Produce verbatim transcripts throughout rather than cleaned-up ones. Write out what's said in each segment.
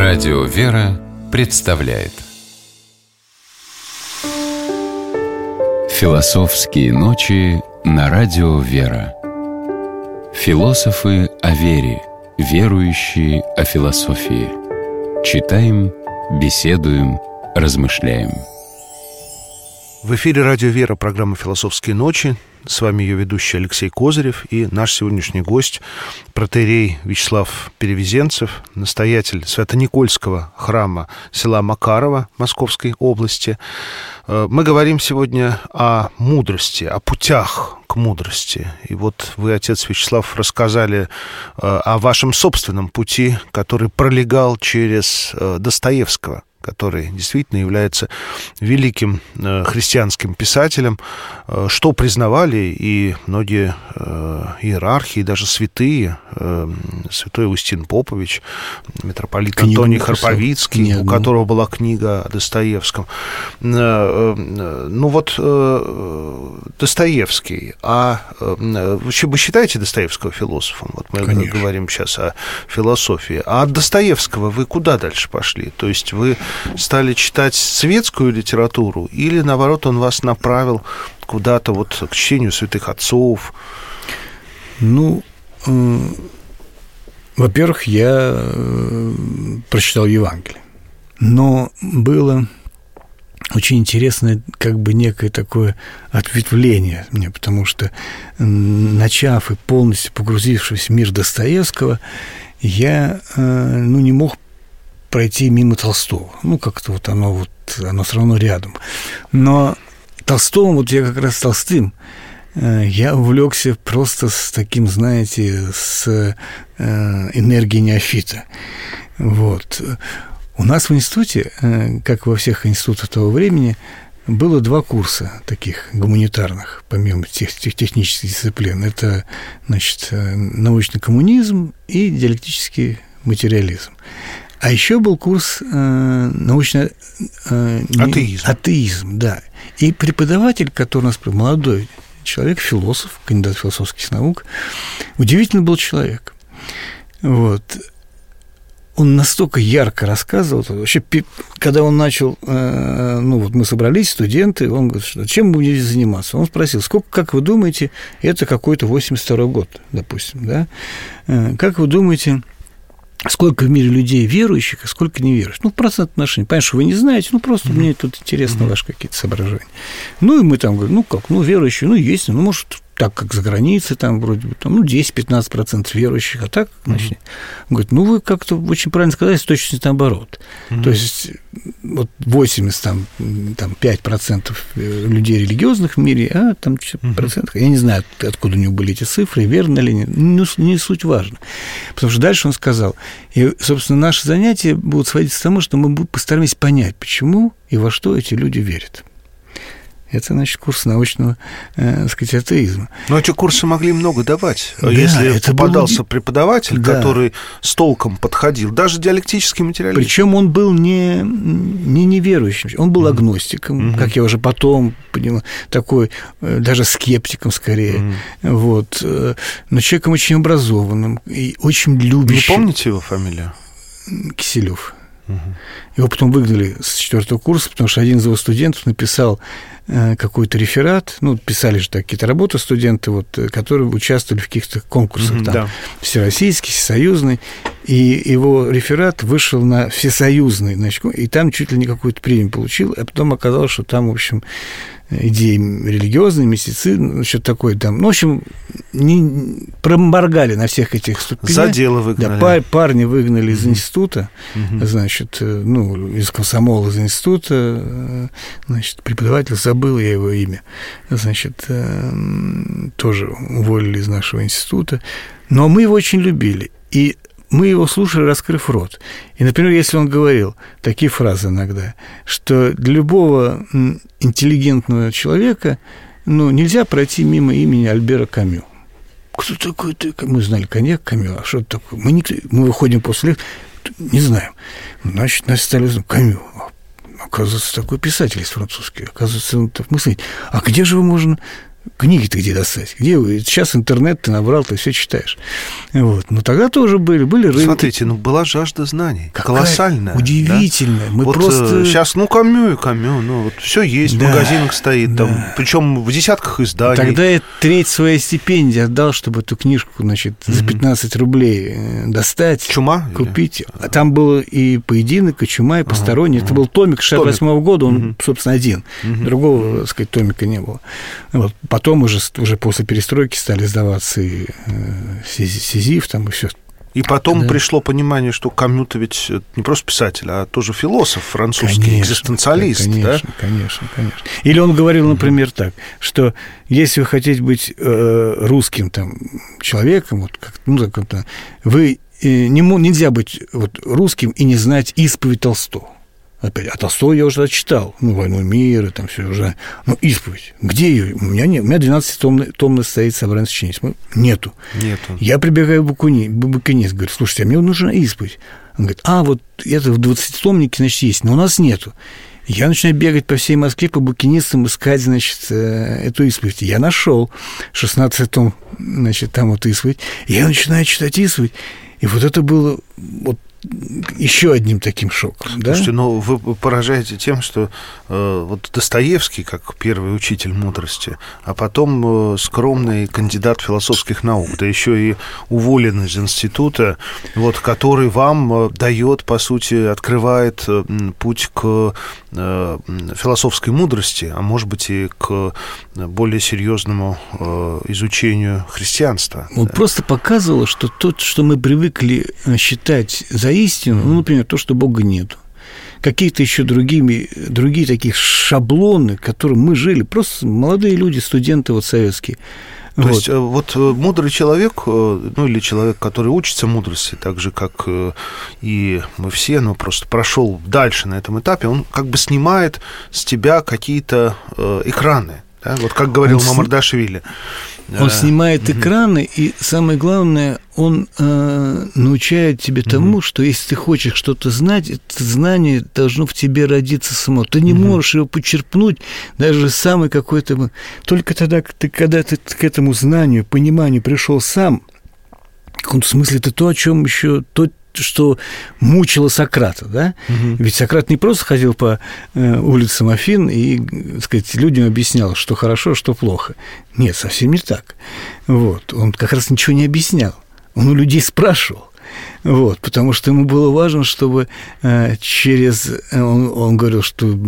Радио «Вера» представляет Философские ночи на Радио «Вера». Философы о вере, верующие о философии. Читаем, беседуем, размышляем. В эфире «Радио Вера», программа «Философские ночи». С вами ее ведущий Алексей Козырев и наш сегодняшний гость протоиерей Вячеслав Перевезенцев, настоятель Свято-Никольского храма села Макарова Московской области. Мы говорим сегодня о мудрости, о путях к мудрости. И вот вы, отец Вячеслав, рассказали о вашем собственном пути, который пролегал через Достоевского, который действительно является великим э, христианским писателем, э, что признавали и многие э, иерархи, и даже святые, э, святой Устин Попович, митрополит книгу Антоний Харповицкий, у которого была книга о Достоевском. Э, э, ну вот э, Достоевский, а э, вообще вы считаете Достоевского философом? Вот мы Конечно. говорим сейчас о философии. А от Достоевского вы куда дальше пошли? То есть вы стали читать светскую литературу или, наоборот, он вас направил куда-то вот к чтению святых отцов? Ну, э, во-первых, я э, прочитал Евангелие, но было очень интересное, как бы некое такое ответвление мне, потому что, начав и полностью погрузившись в мир Достоевского, я э, ну, не мог пройти мимо Толстого. Ну, как-то вот оно вот, оно все равно рядом. Но Толстому, вот я как раз Толстым, я увлекся просто с таким, знаете, с энергией неофита. Вот. У нас в институте, как во всех институтах того времени, было два курса таких гуманитарных, помимо тех, тех технических дисциплин. Это, значит, научный коммунизм и диалектический материализм. А еще был курс э, научный э, атеизм. атеизм, да. И преподаватель, который у нас молодой человек, философ, кандидат философских наук, удивительный был человек. Вот. Он настолько ярко рассказывал. Вообще, когда он начал, э, ну вот мы собрались, студенты, он говорит, что чем вы будете заниматься? Он спросил, сколько, как вы думаете, это какой-то восемьдесят второй год, допустим, да? Э, как вы думаете, сколько в мире людей верующих, а сколько неверующих? Ну, в процентном отношении. Понятно, что вы не знаете, ну, просто mm-hmm. мне тут интересно mm-hmm. ваши какие-то соображения. Ну, и мы там говорим, ну, как, ну, верующие, ну, есть, ну, может, так, как за границей, там, вроде бы, там, ну, десять-пятнадцать процентов верующих, а так, значит, mm-hmm. он говорит, ну, вы как-то очень правильно сказали, с точностью наоборот. Mm-hmm. То есть, вот восемьдесят пять процентов людей религиозных в мире, а там mm-hmm. процентов, я не знаю, откуда у него были эти цифры, верно ли, не, не, не суть важно. Потому что дальше он сказал, и, собственно, наши занятия будут сводиться к тому, что мы постараемся понять, почему и во что эти люди верят. Это, значит, курс научного, э, так сказать, атеизма. Но эти курсы могли много давать. Да, если это попадался был... преподаватель, да. который с толком подходил, даже диалектический материализм. Причем он был не, не неверующим, он был mm-hmm. агностиком, mm-hmm. как я уже потом понял, такой, даже скептиком скорее. Mm-hmm. Вот. Но человеком очень образованным и очень любящим. Не помните его фамилию? Киселев. Угу. Его потом выгнали с четвертого курса, потому что один из его студентов написал э, какой-то реферат, ну, писали же какие-то работы студенты, вот, которые участвовали в каких-то конкурсах, mm-hmm, там, да. всероссийский, всесоюзный, и его реферат вышел на всесоюзный, значит, и там чуть ли не какую-то премию получил, а потом оказалось, что там, в общем, идеи религиозные, мистицизм, что-то такое там. Ну, в общем, не, проморгали на всех этих ступенях. За дело выгнали. Да, пар, парни выгнали из mm-hmm. института, mm-hmm. значит, ну, из комсомола, из института, значит, преподаватель, забыл я его имя, значит, тоже уволили из нашего института. Но мы его очень любили. И мы его слушали, раскрыв рот. И, например, если он говорил такие фразы иногда, что для любого интеллигентного человека, ну, нельзя пройти мимо имени Альбера Камю. Кто такой ты? Мы знали, коньяк Камю, а что это такое? Мы, никто... мы выходим после лекции, не знаем. Значит, нас стали узнать, Камю. Оказывается, такой писатель есть французский. Оказывается, он так мыслит. А где же его можно Книги-то где достать? Где вы? Сейчас интернет ты набрал, ты все читаешь. Вот. Но тогда тоже были, были рынки. Смотрите, ну была жажда знаний. Какая колоссальная. Удивительная. Да? Мы вот просто... Сейчас, ну, Камю и Камю, ну, вот все есть, да, в магазинах стоит, да. там, причем в десятках изданий. Тогда я треть своей стипендии отдал, чтобы эту книжку, значит, за пятнадцать рублей достать. Чума? Купить. А там было и поединок, и чума, и посторонний. Ага. Это был томик шестьдесят восьмого года, он, угу. собственно, один. Угу. Другого, так сказать, томика не было. Вот. Потом уже, уже после перестройки стали сдаваться и э, Сизиф там, и все. И потом да. пришло понимание, что Камю-то ведь не просто писатель, а тоже философ французский, конечно, экзистенциалист. Конечно, да? конечно, конечно. Или он говорил, например, так, что если вы хотите быть э, русским там, человеком, вот, как, ну, как-то, вы э, не, нельзя быть вот, русским и не знать исповедь Толстого. Опять, а Толстого я уже читал, ну, «Войну и мир», и там все уже. Ну, исповедь. Где ее? У меня нет. У меня двенадцатитомный стоит собрание сочинений. Нету. Нету. Я прибегаю в букинист, говорю, слушайте, а мне нужна исповедь. Он говорит, а, вот это в двадцатитомнике, значит, есть, но у нас нету. Я начинаю бегать по всей Москве, по букинистам, искать, значит, эту исповедь. Я нашел шестнадцатый том, значит, там вот исповедь. Я начинаю читать исповедь. И вот это было вот еще одним таким шоком. Слушайте, да? ну вы поражаете тем, что э, вот Достоевский, как первый учитель мудрости, а потом э, скромный кандидат философских наук, да еще и уволен из института, вот, который вам э, дает, по сути, открывает э, путь к э, философской мудрости, а может быть и к более серьезному э, изучению христианства. Он да? просто показывал, что то, что мы привыкли считать за истину, ну, например, то, что Бога нету. Какие-то еще другими, другие такие шаблоны, которым мы жили. Просто молодые люди, студенты вот советские. То вот. есть вот мудрый человек, ну или человек, который учится мудрости, так же, как и мы все, но просто прошел дальше на этом этапе, он как бы снимает с тебя какие-то экраны. Да? Вот как говорил он Мамардашвили. Он снимает экраны, и самое главное, он э, научает тебя тому, mm-hmm. что если ты хочешь что-то знать, это знание должно в тебе родиться само. Ты не mm-hmm. можешь его почерпнуть, даже самый какой-то... Только тогда, ты, когда ты к этому знанию, пониманию пришел сам, в каком-то смысле это то, о чем еще... То, что мучило Сократа, да? Угу. Ведь Сократ не просто ходил по э, улицам Афин и, так сказать, людям объяснял, что хорошо, что плохо. Нет, совсем не так. Вот. Он как раз ничего не объяснял. Он у людей спрашивал. Вот, потому что ему было важно, чтобы э, через... Он, он говорил, что я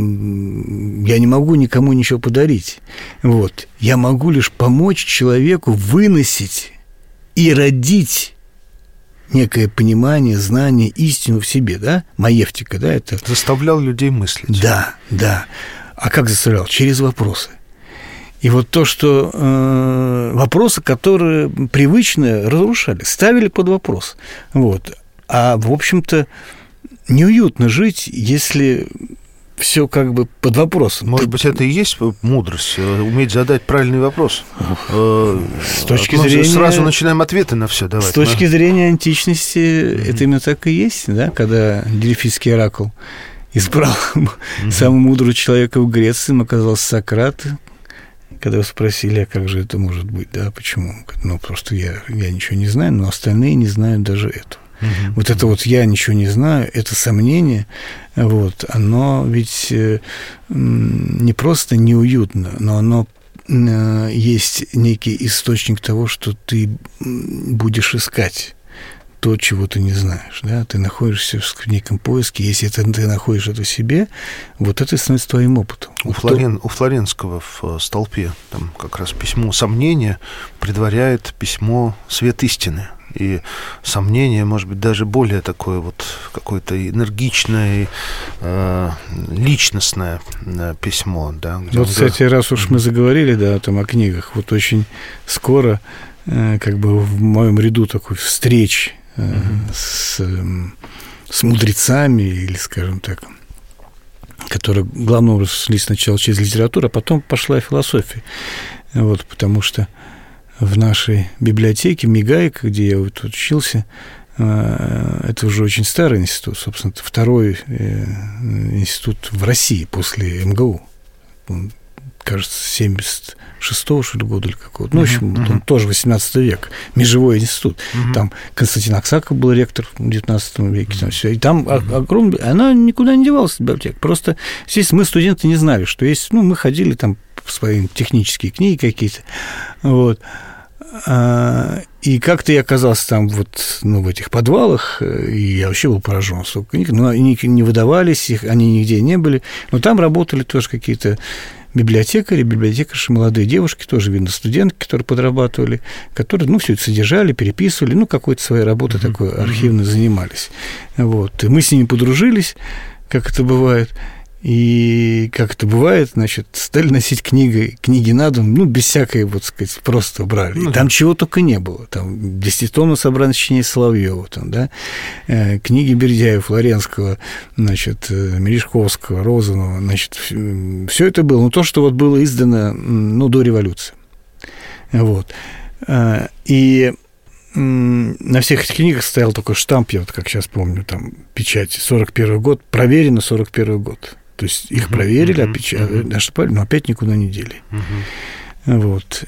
не могу никому ничего подарить. Вот. Я могу лишь помочь человеку выносить и родить некое понимание, знание, истину в себе, да? Маевтика, да? Это... Заставлял людей мыслить. Да, да. А как заставлял? Через вопросы. И вот то, что э, вопросы, которые привычно разрушали, ставили под вопрос. Вот. А, в общем-то, неуютно жить, если... все как бы под вопросом. Может быть, это и есть мудрость, уметь задать правильный вопрос. С точки Мы зрения... Сразу начинаем ответы на все давать. С точки да? зрения античности, mm-hmm. это именно так и есть, да, когда Дельфийский оракул избрал mm-hmm. самого мудрого человека в Греции, им оказался Сократ. Когда его спросили, а как же это может быть, да, почему? Ну, просто я, я ничего не знаю, но остальные не знают даже этого. Uh-huh. Вот это вот «я ничего не знаю», это сомнение, вот, оно ведь не просто неуютно, но оно есть некий источник того, что ты будешь искать то, чего ты не знаешь, да, ты находишься в неком поиске, если это, ты находишь это в себе, вот это становится твоим опытом. У, вот Флорен, у Флоренского в «Столпе» там как раз письмо сомнения предваряет письмо «Свет истины». И сомнение, может быть, даже более такое вот какое-то энергичное, э, личностное э, письмо. Да, где вот, он... кстати, раз уж мы заговорили, да, там, о книгах, вот очень скоро э, как бы в моем ряду такой встреч э, mm-hmm. с, э, с мудрецами, или, скажем так, которые главным образом шли сначала через литературу, а потом пошла философия. Вот, потому что в нашей библиотеке Мигайка, где я вот учился, это уже очень старый институт, собственно, это второй институт в России после эм гэ у. Он кажется, семьдесят шестого, что ли, года или какого-то. Ну, в общем, uh-huh. он тоже восемнадцатый век, межевой институт. Uh-huh. Там Константин Аксаков был ректор в девятнадцатом веке. Uh-huh. Там все. И там uh-huh. огромный... Она никуда не девалась, библиотека. Просто здесь мы, студенты, не знали, что есть... Ну, мы ходили там в свои технические книги какие-то. Вот. И как-то я оказался там вот, ну, в этих подвалах, и я вообще был поражен, сколько книг, но они не выдавались, их, они нигде не были, но там работали тоже какие-то библиотекари, библиотекарши, молодые девушки, тоже, видно, студентки, которые подрабатывали, которые, ну, все это содержали, переписывали, ну, какой-то своей работой mm-hmm. такой архивной занимались. Вот. И мы с ними подружились, как это бывает. И, как это бывает, значит, стали носить книги, книги на дом, ну, без всякой, вот сказать, просто брали. Ну, и там да. чего только не было. Там десятитомное собрание сочинений Соловьева, там, да, э, книги Бердяева, Флоренского, значит, Мережковского, Розанова, значит, все это было. Ну, то, что вот было издано, ну, до революции. Вот. И на всех этих книгах стоял такой штамп, я вот как сейчас помню, там, печать, сорок первый год, проверено сорок первый год. То есть их проверили, uh-huh, опечатали, uh-huh. но опять никуда не дели. Uh-huh. Вот.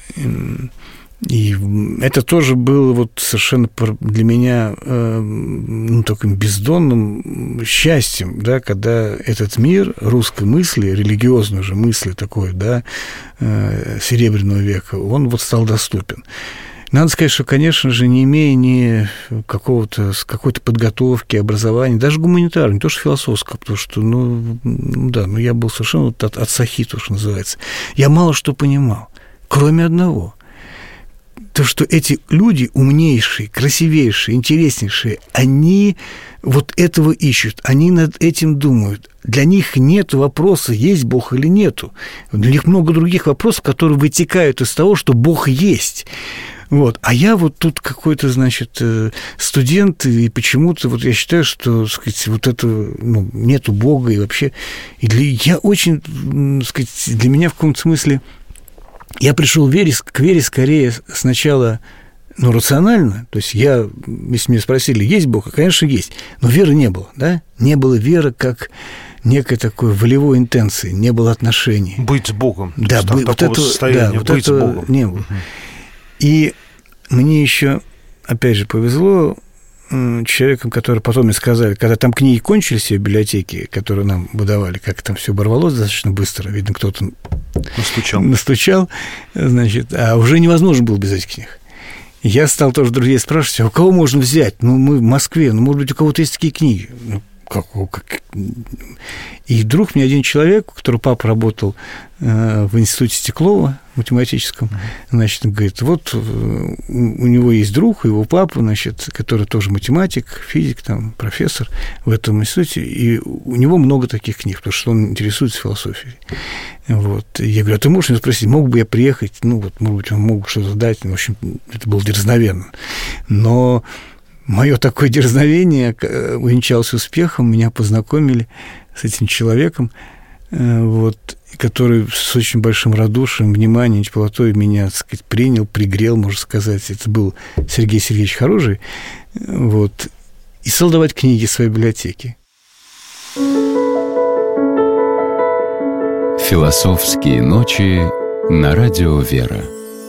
И это тоже было вот совершенно для меня ну, таким бездонным счастьем, да, когда этот мир русской мысли, религиозной же мысли такой, да, Серебряного века, он вот стал доступен. Надо сказать, что, конечно же, не имея ни какого-то, какой-то подготовки, образования, даже гуманитарного, не то что философского, потому что, ну, да, ну, я был совершенно вот от, от сахи, то, что называется. Я мало что понимал, кроме одного. То, что эти люди умнейшие, красивейшие, интереснейшие, они вот этого ищут, они над этим думают. Для них нет вопроса, есть Бог или нету. Для них много других вопросов, которые вытекают из того, что Бог есть. Вот. А я вот тут какой-то, значит, студент, и почему-то вот я считаю, что, так сказать, вот это, ну, нету Бога, и вообще... И для, я очень, так сказать, для меня в каком-то смысле... Я пришел к вере, к вере скорее сначала, ну, рационально. То есть я, если меня спросили, есть Бог, конечно, есть. Но веры не было, да? Не было веры как... некой такой волевой интенции, не было отношений. Быть с Богом. Да, быть, вот это, да, вот быть это с Богом. Не было. Угу. И мне еще, опять же, повезло человеком, который потом мне сказали, когда там книги кончились в библиотеке, которые нам выдавали, как там все оборвалось достаточно быстро, видно, кто-то настучал. настучал, значит, а уже невозможно было без этих книг. Я стал тоже друзей спрашивать, а у кого можно взять? Ну, мы в Москве, ну, может быть, у кого-то есть такие книги. Ну, как, как... И вдруг мне один человек, у которого папа работал э, в институте Стеклова, математическом, значит, говорит, вот у него есть друг, его папа, значит, который тоже математик, физик, там, профессор в этом институте, и у него много таких книг, потому что он интересуется философией. Вот. Я говорю, а ты можешь меня спросить, мог бы я приехать? Ну, вот, может быть, он мог что-то дать. В общем, это было дерзновенно. Но мое такое дерзновение увенчалось успехом, меня познакомили с этим человеком, вот, который с очень большим радушием, вниманием, теплотой меня, так сказать, принял, пригрел, можно сказать. Это был Сергей Сергеевич Хоружий, вот, и стал давать книги в своей библиотеке. Философские ночи на радио «Вера».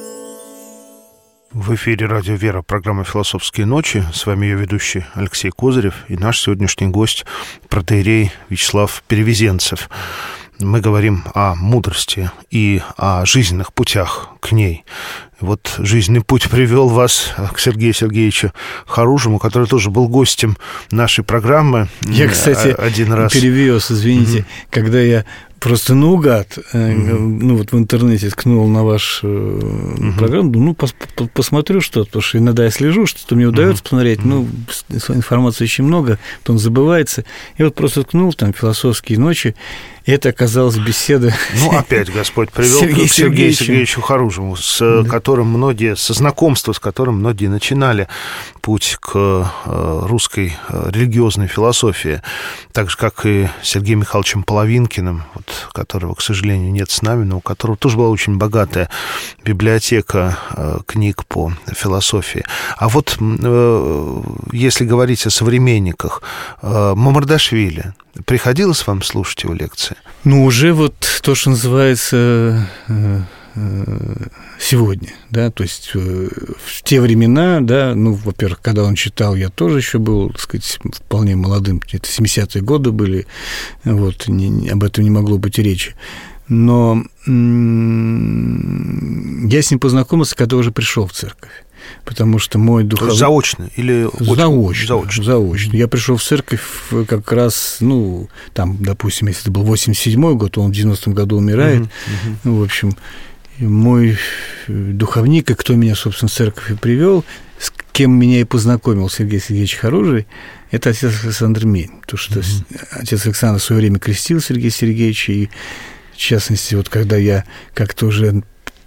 В эфире радио «Вера», программа «Философские ночи». С вами ее ведущий Алексей Козырев и наш сегодняшний гость протоиерей Вячеслав Перевезенцев. Мы говорим о мудрости и о жизненных путях к ней. Вот жизненный путь привел вас к Сергею Сергеевичу Хоружему, который тоже был гостем нашей программы. Я, кстати, один раз перевез, извините, угу. когда я просто наугад, mm-hmm. ну, вот в интернете ткнул на вашу mm-hmm. программу, ну, пос- посмотрю что-то, потому что иногда я слежу, что-то мне удается mm-hmm. посмотреть, mm-hmm. ну, информации очень много, потом забывается. И вот просто ткнул там «Философские ночи», и это оказалась беседа. Ну, опять Господь привел Сергей к Сергею Сергеевичу Хоружему, с да. которым многие, со знакомства с которым многие начинали путь к русской религиозной философии, так же, как и Сергеем Михайловичем Половинкиным, вот которого, к сожалению, нет с нами, но у которого тоже была очень богатая библиотека книг по философии. А вот если говорить о современниках, Мамардашвили, приходилось вам слушать его лекции? Ну, уже вот то, что называется сегодня, да, то есть в те времена, да, ну, во-первых, когда он читал, я тоже еще был, так сказать, вполне молодым, это семидесятые годы были, вот, не, об этом не могло быть и речи, но м- я с ним познакомился, когда уже пришел в церковь, потому что мой духовный... Заочно или... Заочно, заочно. Заочно. Я пришел в церковь как раз, ну, там, допустим, если это был восемьдесят седьмой год, он в девяностом году умирает, uh-huh, uh-huh. в общем... Мой духовник, и кто меня, собственно, в церковь и привел, с кем меня и познакомил Сергей Сергеевич Харужий, это отец Александр Мень. Потому что mm-hmm. отец Александр в свое время крестил Сергея Сергеевича, и, в частности, вот когда я как-то уже...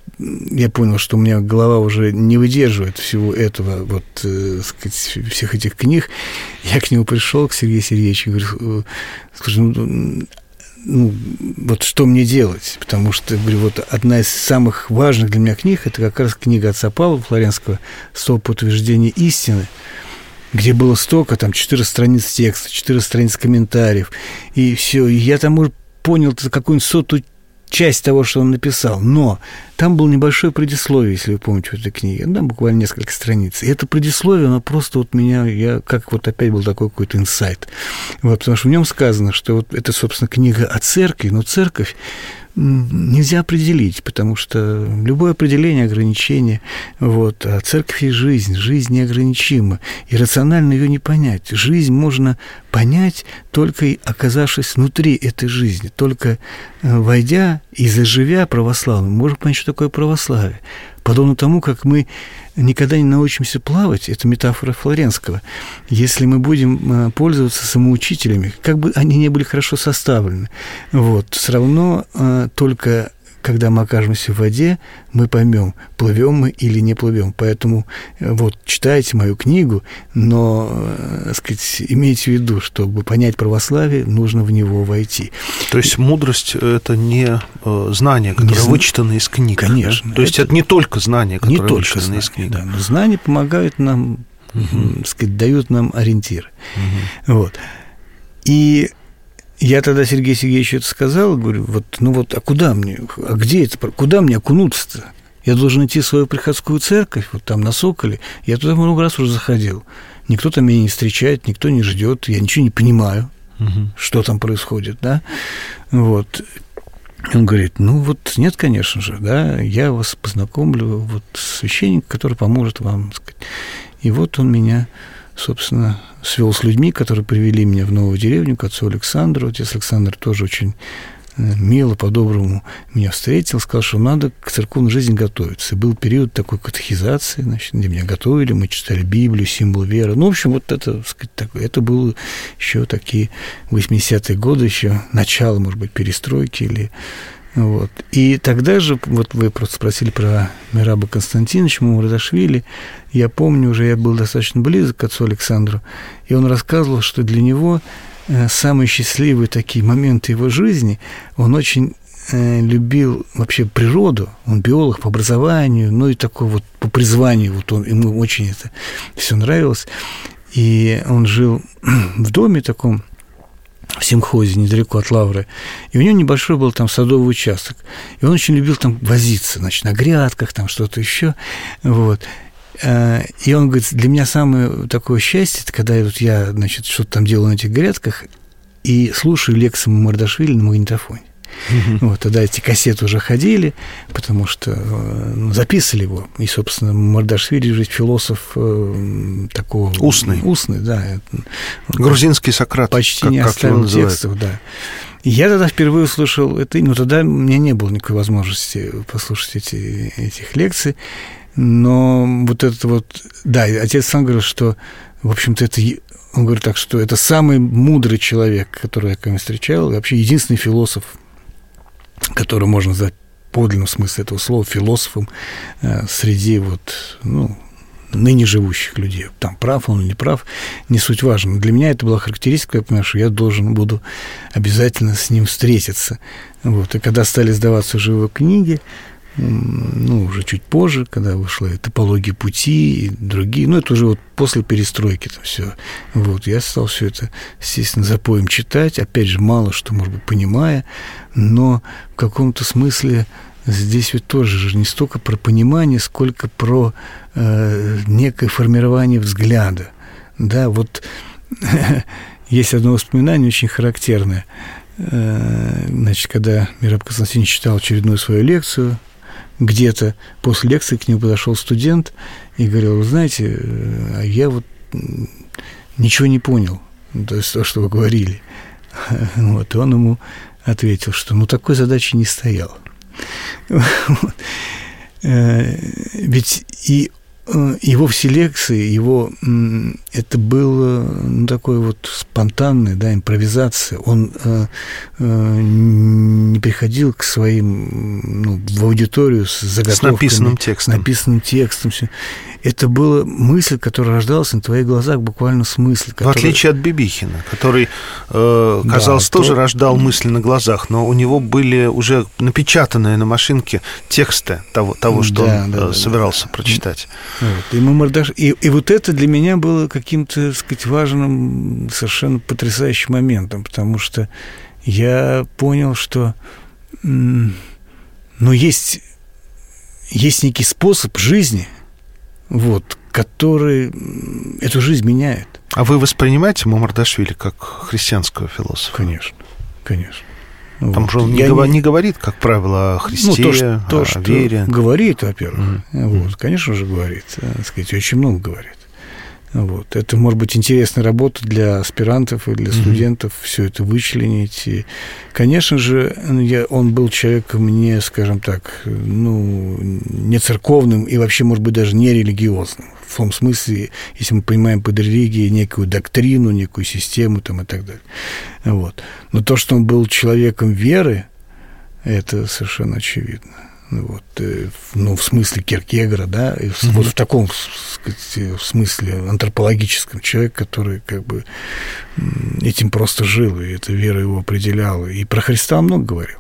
Я понял, что у меня голова уже не выдерживает всего этого, вот, э, сказать, всех этих книг, я к нему пришел, к Сергею Сергеевичу, и говорю, слушай, ну... Ну, вот что мне делать? Потому что, говорю, вот одна из самых важных для меня книг, это как раз книга отца Павла Флоренского «Столб утверждения истины», где было столько, там, четыре страниц текста, четыре страниц комментариев, и все. И я там уже понял какую-нибудь сотую часть того, что он написал, но там было небольшое предисловие, если вы помните, в этой книге, да, буквально несколько страниц. И это предисловие, оно просто вот меня, я как вот опять был такой какой-то инсайт. Вот, потому что в нем сказано, что вот это, собственно, книга о церкви, но церковь нельзя определить, потому что любое определение, ограничение, вот, а церковь есть жизнь, жизнь неограничима, и рационально ее не понять. Жизнь можно понять, только оказавшись внутри этой жизни, только войдя и заживя православным, можно понять, что такое православие. Подобно тому, как мы никогда не научимся плавать, это метафора Флоренского, если мы будем пользоваться самоучителями, как бы они ни были хорошо составлены, вот, все равно только когда мы окажемся в воде, мы поймем, плывем мы или не плывем. Поэтому вот читайте мою книгу, но, так сказать, имейте в виду, чтобы понять православие, нужно в него войти. То есть мудрость – это не знания, которые не вычитаны из книг. Конечно. Да? То есть это, это не только знания, которые не вычитаны знания, из книг. Да, но знания помогают нам, угу. так сказать, дают нам ориентиры. Угу. Вот. И я тогда Сергею Сергеевичу это сказал, говорю, вот, ну вот, а куда мне, а где это, куда мне окунуться-то? Я должен идти в свою приходскую церковь, вот там на Соколе, я туда много раз уже заходил, никто там меня не встречает, никто не ждет, я ничего не понимаю, угу. что там происходит, да, вот. Он говорит, ну вот нет, конечно же, да, я вас познакомлю вот с священником, который поможет вам, так сказать. И вот он меня, собственно, свел с людьми, которые привели меня в новую деревню, к отцу Александру. Отец Александр тоже очень мило, по-доброму меня встретил, сказал, что надо к церковной жизни готовиться. И был период такой катехизации, значит, где меня готовили, мы читали Библию, символ веры. Ну, в общем, вот это, так сказать, такое, это было еще такие восьмидесятые годы, еще начало, может быть, перестройки или... Вот. И тогда же, вот вы просто спросили про Мераба Константиновича Мамардашвили, я помню, уже я был достаточно близок к отцу Александру, и он рассказывал, что для него самые счастливые такие моменты его жизни, он очень любил вообще природу, он биолог по образованию, ну и такой вот по призванию, вот он, ему очень это все нравилось, и он жил в доме таком, в симхозе, недалеко от Лавры, и у него небольшой был там садовый участок, и он очень любил там возиться, значит, на грядках, там что-то еще, вот, и он говорит, для меня самое такое счастье, это когда вот я, значит, что-то там делаю на этих грядках и слушаю лекции Мамардашвили на магнитофоне. Mm-hmm. Вот, тогда эти кассеты уже ходили, потому что ну, записывали его. И, собственно, Мамардашвили же философ э, такого... Устный. Устный, да. Грузинский Сократ. Почти как, не как оставил текстов, да. И я тогда впервые услышал это, но тогда у меня не было никакой возможности послушать эти, этих лекций. Но вот это вот... Да, отец сам говорил, что, в общем-то, это... Он говорит так, что это самый мудрый человек, которого я когда-нибудь встречал, и вообще единственный философ, который можно назвать в подлинном смысле этого слова философом э, среди вот, ну, ныне живущих людей. Там прав он или не прав, не суть важно. Для меня это была характеристика, я понимаю, что я должен буду обязательно с ним встретиться. Вот. И когда стали сдаваться уже его книги, ну, уже чуть позже, когда вышла и «Топология пути», и другие, ну, это уже вот после перестройки там все. Вот, я стал все это, естественно, запоем читать, опять же, мало что, может быть, понимая, но в каком-то смысле здесь ведь тоже же не столько про понимание, сколько про э, некое формирование взгляда. Да, вот есть одно воспоминание очень характерное. Э, значит, когда Мераб Константинович читал очередную свою лекцию, где-то после лекции к нему подошел студент и говорил: вы знаете, а я вот ничего не понял, то есть то, что вы говорили. Вот, и он ему ответил, что ну такой задачи не стояло. Ведь и его все лекции, его, это было ну, такое вот спонтанное, да, импровизация. Он э, э, не приходил к своим, ну, в аудиторию с заготовками. С написанным текстом. С написанным текстом. Это была мысль, которая рождалась на твоих глазах, буквально смысл. Который... В отличие от Бибихина, который, э, казалось, да, тоже то... рождал мысли на глазах, но у него были уже напечатанные на машинке тексты того, того что да, он да, собирался да, прочитать. Вот. И, Мамардаш... и, и вот это для меня было каким-то, так сказать, важным, совершенно потрясающим моментом, потому что я понял, что ну, есть, есть некий способ жизни, вот, который эту жизнь меняет. А вы воспринимаете Мамардашвили как христианского философа? Конечно, конечно. Там вот. же он не, не... не говорит, как правило, о Христе, ну, то, что, о то, что вере. Говорит, во-первых. Mm-hmm. Вот, конечно же, говорит. Так сказать, очень много говорит. Вот. Это, может быть, интересная работа для аспирантов и для студентов, mm-hmm. все это вычленить. И, конечно же, я, он был человеком не, скажем так, ну, не церковным и вообще, может быть, даже не религиозным. В том смысле, если мы понимаем под религией некую доктрину, некую систему там, и так далее. Вот. Но то, что он был человеком веры, это совершенно очевидно. Вот, ну, в смысле Киркегора, да, и mm-hmm. вот в таком, сказать, в смысле антропологическом, человек, который как бы этим просто жил, и эта вера его определяла, и про Христа он много говорил.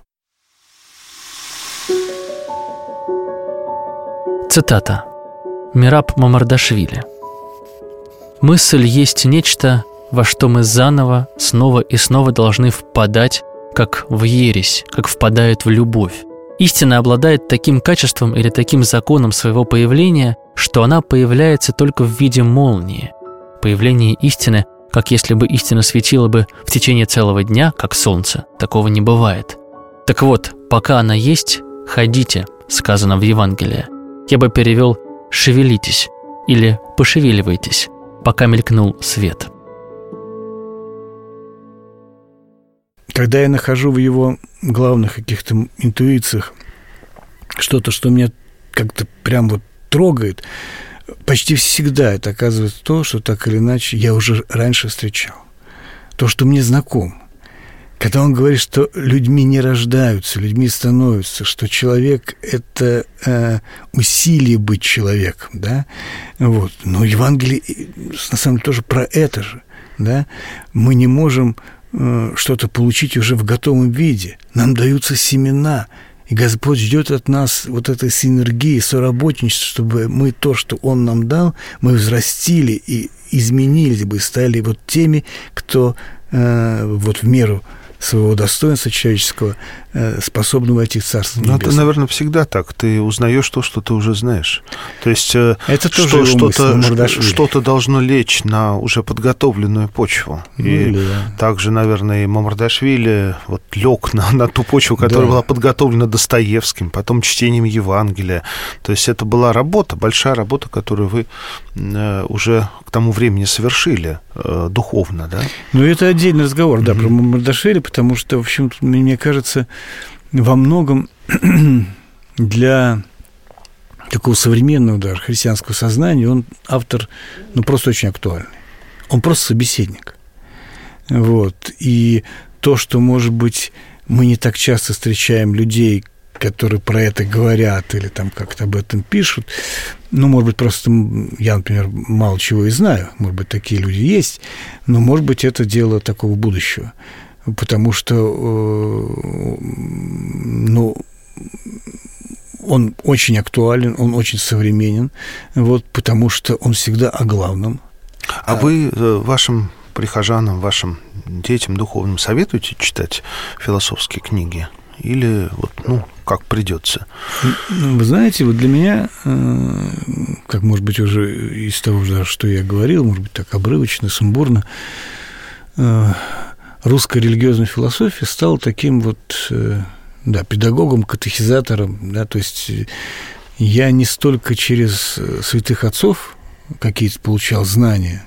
Цитата. Мераб Мамардашвили. «Мысль есть нечто, во что мы заново, снова и снова должны впадать, как в ересь, как впадают в любовь. Истина обладает таким качеством или таким законом своего появления, что она появляется только в виде молнии. Появление истины, как если бы истина светила бы в течение целого дня, как солнце, такого не бывает. Так вот, пока она есть, ходите, сказано в Евангелии. Я бы перевел «шевелитесь» или «пошевеливайтесь», пока мелькнул свет». Когда я нахожу в его главных каких-то интуициях что-то, что меня как-то прям вот трогает, почти всегда это оказывается то, что так или иначе я уже раньше встречал. То, что мне знакомо. Когда он говорит, что людьми не рождаются, людьми становятся, что человек – это э, усилие быть человеком, да? Вот. Но Евангелие, на самом деле, тоже про это же, да? Мы не можем что-то получить уже в готовом виде. Нам даются семена, и Господь ждет от нас вот этой синергии, соработничества, чтобы мы то, что Он нам дал, мы взрастили и изменились бы, стали вот теми, кто э, вот в меру своего достоинства человеческого э, способны войти в Царство Небесное. Ну, это, наверное, всегда так. Ты узнаешь то, что ты уже знаешь. То есть э, это что, тоже что-то, что, что-то должно лечь на уже подготовленную почву. Ну, и да. также, наверное, и Мамардашвили вот лег на, на ту почву, которая да. была подготовлена Достоевским, потом чтением Евангелия. То есть это была работа, большая работа, которую вы э, уже к тому времени совершили э, духовно, да? Ну, это отдельный разговор, mm-hmm. да, про Мамардашвили, потому что, в общем, мне кажется, во многом для такого современного даже христианского сознания он автор, ну, просто очень актуальный. Он просто собеседник. Вот. И то, что, может быть, мы не так часто встречаем людей, которые про это говорят или там как-то об этом пишут, ну, может быть, просто я, например, мало чего и знаю, может быть, такие люди есть, но, может быть, это дело такого будущего, потому что, ну, он очень актуален, он очень современен, вот, потому что он всегда о главном. А, а вы вашим прихожанам, вашим детям духовным советуете читать философские книги? Или вот, ну, как придется? Вы знаете, вот для меня, как, может быть, уже из того, что я говорил, может быть, так обрывочно, сумбурно, русская религиозная философия стала таким вот, да, педагогом, катехизатором, да, то есть я не столько через святых отцов какие-то получал знания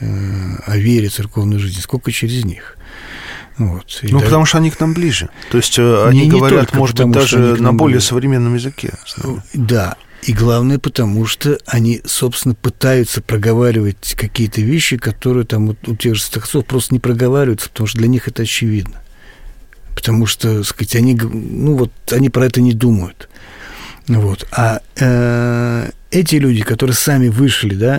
о вере, церковной жизни, сколько через них. Вот. Ну, да, потому что они к нам ближе. То есть они не, говорят, не может потому, быть, даже на более ближе. Современном языке. Да, и главное, потому что они, собственно, пытаются проговаривать какие-то вещи, которые там вот, у тех же отцов просто не проговариваются, потому что для них это очевидно. Потому что, так сказать, они, ну, вот, они про это не думают. Вот. А э, эти люди, которые сами вышли, да,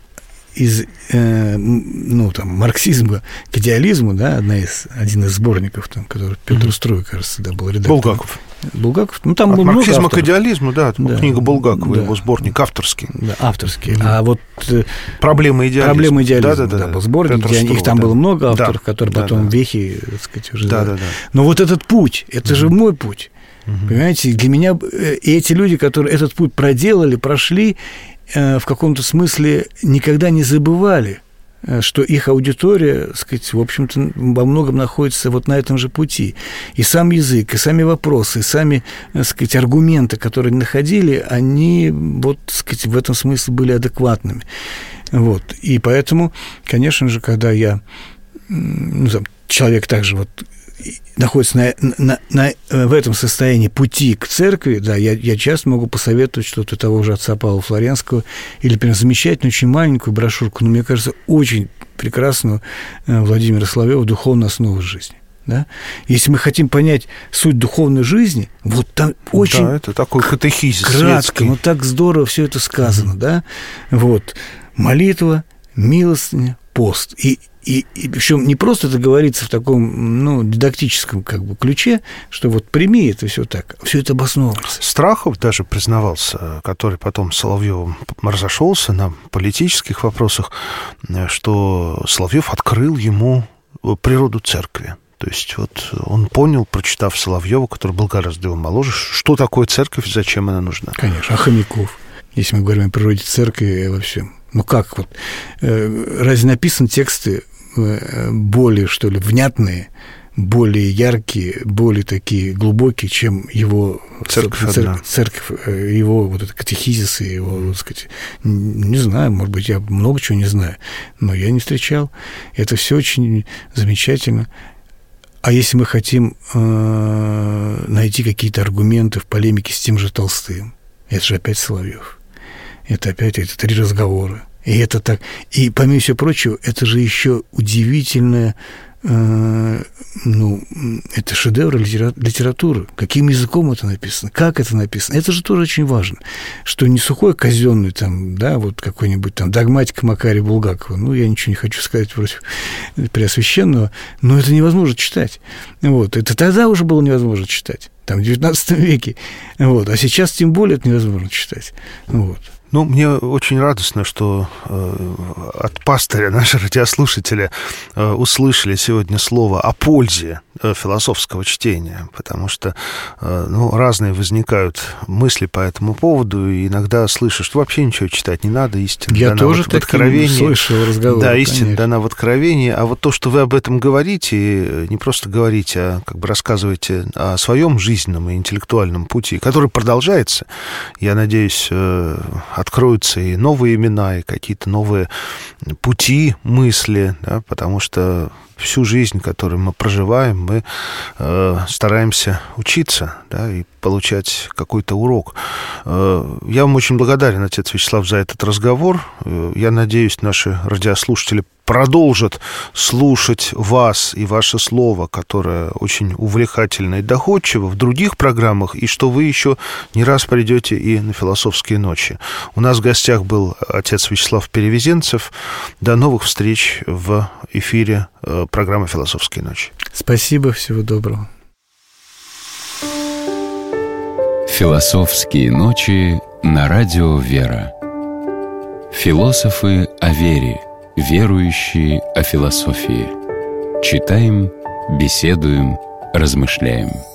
из, э, ну, там, марксизма к идеализму, да, одна из, один из сборников, там, который Петр mm-hmm. Строй, кажется, да, был редактором. Булгаков. Булгаков, ну, там От было много авторов. Марксизма к идеализму, да, да, книга Булгакова, да, его сборник авторский. Да, авторский. Mm-hmm. А вот... Проблемы идеализма. Проблемы идеализма, да, да, да, да, был сборник, где Строй, их там да. было много авторов, да, которые да, потом да. вехи, так сказать, уже... Да, да, да. Но вот этот путь, это mm-hmm. же мой путь. Mm-hmm. Понимаете, для меня и эти люди, которые этот путь проделали, прошли, в каком-то смысле никогда не забывали, что их аудитория, так сказать, в общем-то, во многом находится вот на этом же пути. И сам язык, и сами вопросы, и сами, так сказать, аргументы, которые они находили, они вот, так сказать, в этом смысле были адекватными. Вот. И поэтому, конечно же, когда я, ну, там, человек также вот находится на, на, на, в этом состоянии пути к церкви, да, я, я часто могу посоветовать что-то того же отца Павла Флоренского или, например, замечательную, очень маленькую брошюрку, но, мне кажется, очень прекрасную Владимира Соловьева «Духовная основа жизни». Да? Если мы хотим понять суть духовной жизни, вот там очень... Да, это такой катехизис кратко, светский. но так здорово все это сказано, mm-hmm. да? Вот. Молитва, милостыня, пост. И И, и причем не просто это говорится в таком, ну, дидактическом как бы ключе, что вот прими это все так, все это обосновывается. Страхов даже признавался, который потом с Соловьевым разошелся на политических вопросах, что Соловьев открыл ему природу церкви. То есть вот он понял, прочитав Соловьева, который был гораздо его моложе, что такое церковь и зачем она нужна. Конечно, а Хомяков, если мы говорим о природе церкви и во всем. Ну как вот? Разве написаны тексты более, что ли, внятные, более яркие, более такие глубокие, чем его церковь, церковь, церковь его вот это катехизисы, его, так сказать, не знаю, может быть, я много чего не знаю, но я не встречал. Это все очень замечательно. А если мы хотим э, найти какие-то аргументы в полемике с тем же Толстым, это же опять Соловьев. Это опять это три разговора. И это так. И, помимо всего прочего, это же еще удивительное, э, ну, это шедевр литературы. Каким языком это написано, как это написано. Это же тоже очень важно. Что не сухой казенный там, да, вот какой-нибудь там догматика Макария Булгакова. Ну, я ничего не хочу сказать против Преосвященного, но это невозможно читать. Вот. Это тогда уже было невозможно читать. Там, в девятнадцатом веке. Вот. А сейчас тем более это невозможно читать. Вот. Ну, мне очень радостно, что э, от пастыря наши радиослушатели э, услышали сегодня слово о пользе э, философского чтения, потому что э, ну, разные возникают мысли по этому поводу, и иногда слышишь, что вообще ничего читать не надо, истина Я дана тоже вот в откровении. слышал разговор. Да, истина конечно. дана в откровении, а вот то, что вы об этом говорите, не просто говорите, а как бы рассказываете о своем жизненном и интеллектуальном пути, который продолжается, я надеюсь, э, откроются и новые имена, и какие-то новые пути мысли, да, потому что всю жизнь, которую мы проживаем, мы э, стараемся учиться, да, и получать какой-то урок. Э, я вам очень благодарен, отец Вячеслав, за этот разговор. Э, я надеюсь, наши радиослушатели продолжат слушать вас и ваше слово, которое очень увлекательно и доходчиво в других программах, и что вы еще не раз придете и на «Философские ночи». У нас в гостях был отец Вячеслав Перевезенцев. До новых встреч в эфире программы «Философские ночи». Спасибо, всего доброго. «Философские ночи» на радио «Вера». Философы о вере, верующие о философии. Читаем, беседуем, размышляем.